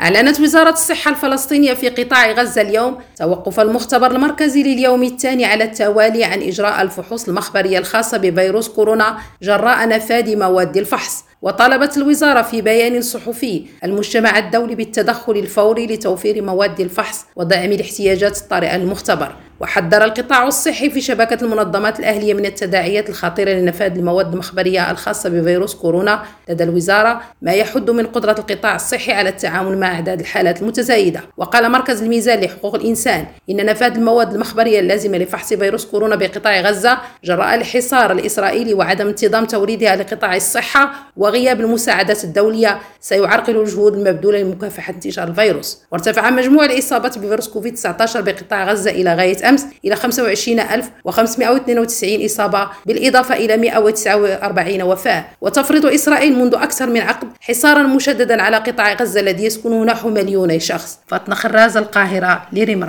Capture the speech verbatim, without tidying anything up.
أعلنت وزارة الصحة الفلسطينية في قطاع غزة اليوم توقف المختبر المركزي لليوم الثاني على التوالي عن إجراء الفحوص المخبرية الخاصة بفيروس كورونا جراء نفاذ مواد الفحص. وطالبت الوزارة في بيان صحفي المجتمع الدولي بالتدخل الفوري لتوفير مواد الفحص ودعم الاحتياجات الطارئة للمختبر. وحذر القطاع الصحي في شبكة المنظمات الأهلية من التداعيات الخطيرة لنفاذ المواد المخبرية الخاصة بفيروس كورونا لدى الوزارة، ما يحد من قدرة القطاع الصحي على التعامل مع أعداد الحالات المتزايدة. وقال مركز الميزان لحقوق الإنسان إن نفاذ المواد المخبرية اللازمة لفحص فيروس كورونا بقطاع غزة جراء الحصار الإسرائيلي وعدم انتظام توريدها لقطاع الصحة وغياب المساعدات الدولية سيعرقل الجهود المبذولة لمكافحة انتشار الفيروس. وارتفع مجموع الإصابات بفيروس كوفيد تسعة عشر بقطاع غزة إلى غاية أمس إلى خمسة وعشرين ألف وخمسمائة واثنين وتسعين إصابة، بالإضافة إلى مائة وتسعة وأربعين وفاة. وتفرض إسرائيل منذ أكثر من عقد حصارا مشددا على قطاع غزة الذي يسكنه نحو مليوني شخص. فاطمة خراز، القاهرة، لريم.